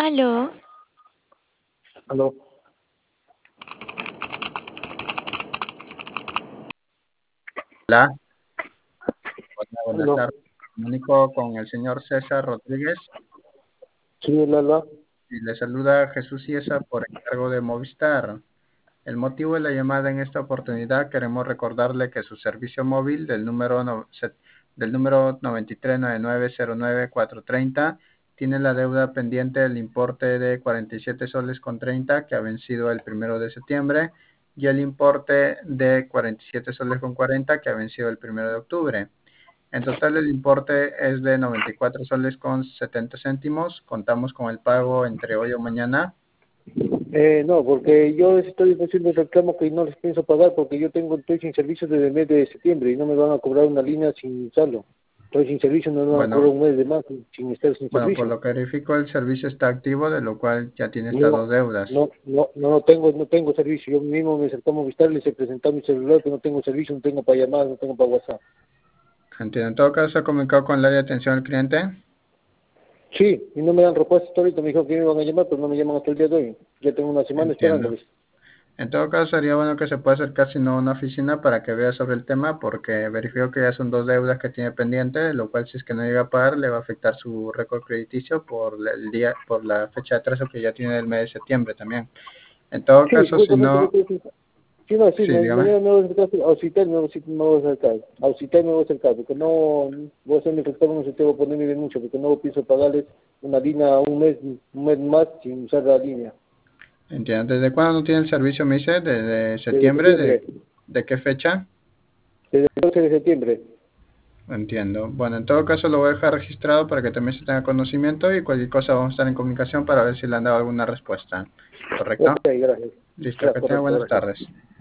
Aló, Aló, Hola, hola, buenas aló. tardes. Me comunico con el señor César Rodríguez Sí, él habla. y le saluda Jesús Ciesa por encargo de Movistar. El motivo de la llamada en esta oportunidad queremos recordarle que su servicio móvil del número 9399090430 tiene la deuda pendiente del importe de 47 soles con 30 que ha vencido el 1 de septiembre y el importe de 47 soles con 40 que ha vencido el 1 de octubre. En total el importe es de 94 soles con 70 céntimos. Contamos con el pago entre hoy o mañana. No, porque yo estoy haciendo el reclamo que no les pienso pagar porque estoy sin servicio desde el mes de septiembre y no me van a cobrar una línea sin usarlo. Estoy sin servicio, no me van a cobrar Bueno, un mes de más sin estar sin bueno, por servicio. lo que verifico el servicio está activo, de lo cual ya tiene estas No, dos deudas. no tengo servicio. Yo mismo me acercé a Movistar, les he presentado mi celular que no tengo servicio, no tengo para llamadas, no tengo para WhatsApp. Entiendo. En todo caso, ¿se ha comunicado con el área de atención al cliente? Sí, y no me dan respuesta hasta ahorita, me dijo que me iban a llamar, pero no me llaman hasta el día de hoy. Ya tengo una semana Entiendo. esperándoles. En todo caso, sería bueno que se pueda acercar si no a una oficina para que vea sobre el tema, porque verifico que ya son dos deudas que tiene pendiente, lo cual si es que no llega a pagar le va a afectar su récord crediticio por la fecha de atraso que ya tiene del mes de septiembre también. En todo Sí, caso, si justamente lo no, que decía. Sí, no, sí, sí, dígame. mañana me voy a acercar, a Ausitel me voy a acercar, a Ausitel me voy a acercar, porque no voy a hacer mi reclamo, no sé, tengo que poner mi denuncia, porque no pienso pagarles una línea un mes más sin usar la línea, Entiendo. ¿Desde cuándo no tiene el servicio, me dice? ¿Desde desde septiembre? septiembre, ¿De qué fecha? desde el 12 de septiembre. Entiendo. Bueno, en todo caso lo voy a dejar registrado para que también se tenga conocimiento y cualquier cosa vamos a estar en comunicación para ver si le han dado alguna respuesta. Ok, ¿Correcto? gracias. Listo, Ya, que tenga correcto, buenas gracias. tardes.